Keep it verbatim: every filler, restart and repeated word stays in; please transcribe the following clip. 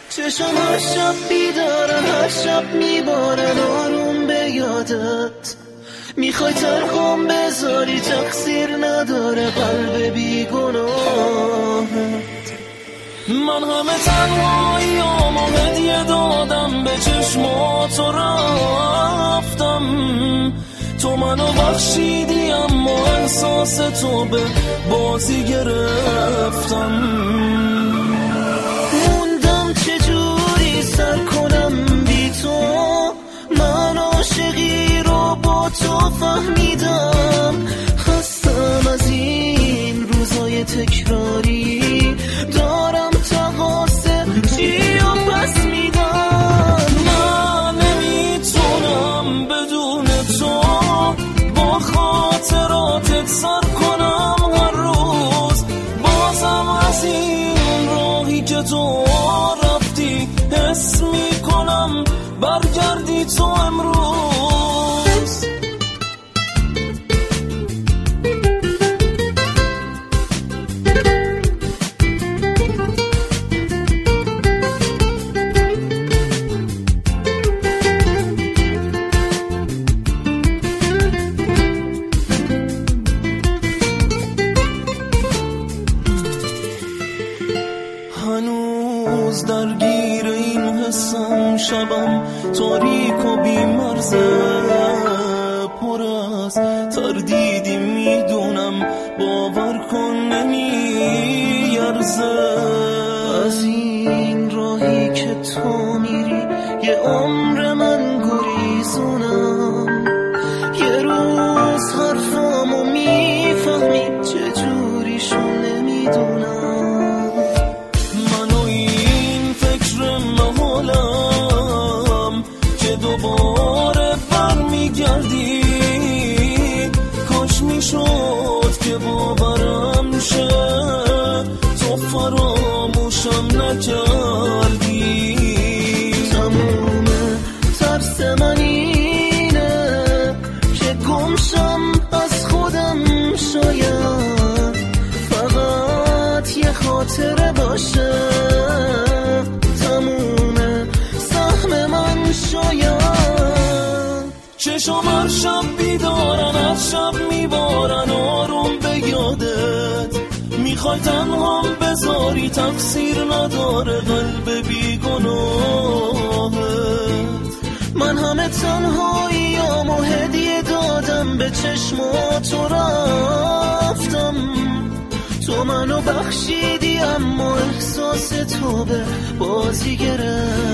چشم هر شب بیدارم، هر شب میبارن آروم به یادت. میخوای ترخم بذاری، تقصیر نداره قلب بیگناهت. من همه تنهاییام و هدیه دادم، به چشماتو رفتم. تو منو بخشیدی اما احساس تو به بازی گرفتم. موندم چجوری سر کنم بی تو، من عاشقی رو با تو فهمیدم. خستم از این روزای تکراری، دارم تقاصه چی و پس میدم. من نمیتونم بدون تو با خاطراتت سر کنم هر روز. بازم از این راهی که تو رفتی حس میکنم برگردی تو امروز. هنوز درگیر این حسم، شبم تاریک و بی‌مرزه، پر از تردیدی میدونم، باور کن نمیارزه. از این راهی که تو میری یه عمر من گریزونم. یه روز حرفامو میفهمی، چجوریشون نمیدونم. دوباره برمیگردی، کاش میشد که باورم شه تو فراموشم نکردی. تموم ترس من اینه که گمشم از خودم، شاید فقط یه خاطره باشه. تموم سهم من شاید. چشم هر شب بیدارن، هر شب میبارن آروم به یادت. میخوای تنهام بذاری، تقصیر نداره قلب بیگناهت. من همه تنهاییام و هدیه دادم، به چشماتو رفتم. تو منو بخشیدی اما احساس تو به بازی گرفت.